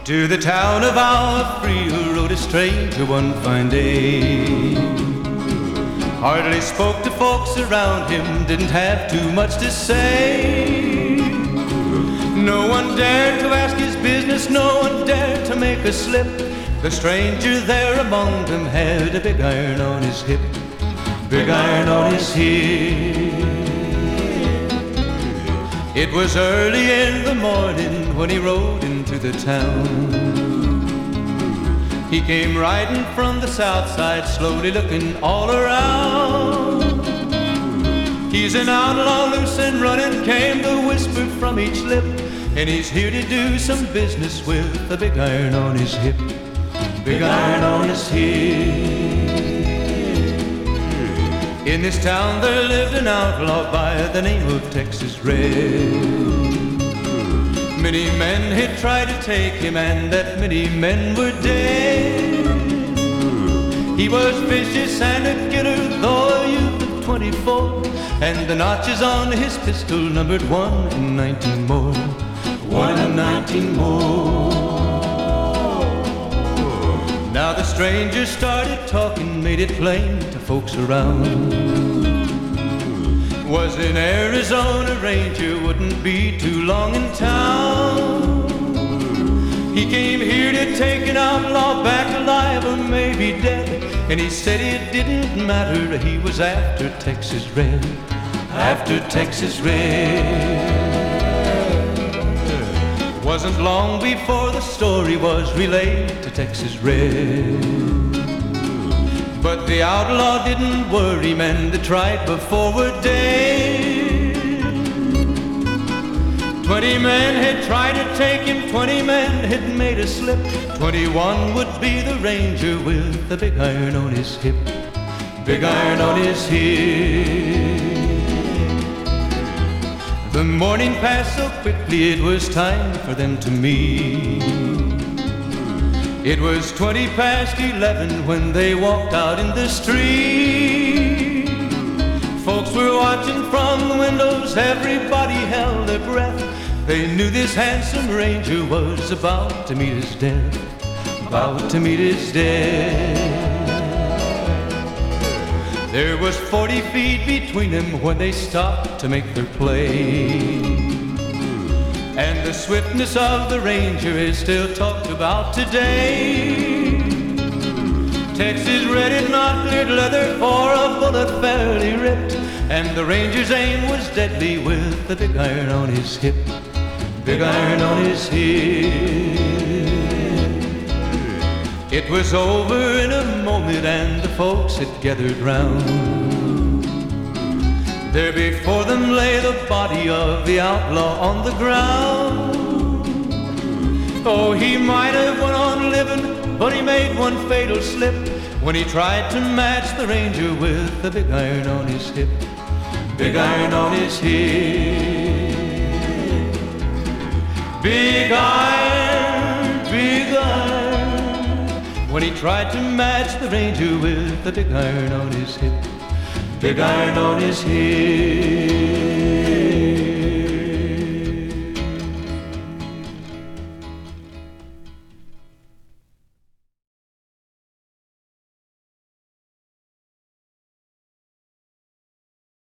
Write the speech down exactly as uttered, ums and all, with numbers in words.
To the town of Alfreel rode a stranger one fine day. Hardly spoke to folks around him, didn't have too much to say. No one dared to ask his business, no one dared to make a slip. The stranger there among them had a big iron on his hip, big iron on his hip. It was early in the morning when he rode into the town. He came riding from the south side, slowly looking all around. He's an outlaw, loose and running, came the whisper from each lip, and he's here to do some business with a big iron on his hip, big iron on his hip. In this town there lived an outlaw by the name of Texas Red. Many men had tried to take him, and that many men were dead. He was vicious and a killer, though a youth of twenty-four, and the notches on his pistol numbered one in nineteen more, one in nineteen more. Now the stranger started talking, made it plain to folks around. Was an Arizona Ranger, wouldn't be too long in town. He came here to take an outlaw back alive or maybe dead, and he said it didn't matter, he was after Texas Red, after Texas Red. Wasn't long before the story was relayed to Texas Red. But the outlaw didn't worry, men that tried before were dead. Twenty men had tried to take him, twenty men had made a slip. Twenty-one would be the ranger with the big iron on his hip, big iron on his hip. The morning passed so quickly, it was time for them to meet. It was twenty past eleven when they walked out in the street. Folks were watching from the windows, everybody held their breath. They knew this handsome ranger was about to meet his death, about to meet his death. There was forty feet between them when they stopped to make their play. And the swiftness of the ranger is still talked about today. Texas Red had not cleared leather for a bullet fairly ripped, and the ranger's aim was deadly with the big iron on his hip, big iron on his hip. It was over in a moment and the folks had gathered round. There before them lay the body of the outlaw on the ground. Oh, he might have went on living, but he made one fatal slip when he tried to match the ranger with the big iron on his hip, big iron on his hip. Big iron, big iron, when he tried to match the ranger with the big iron on his hip, big iron on his hip.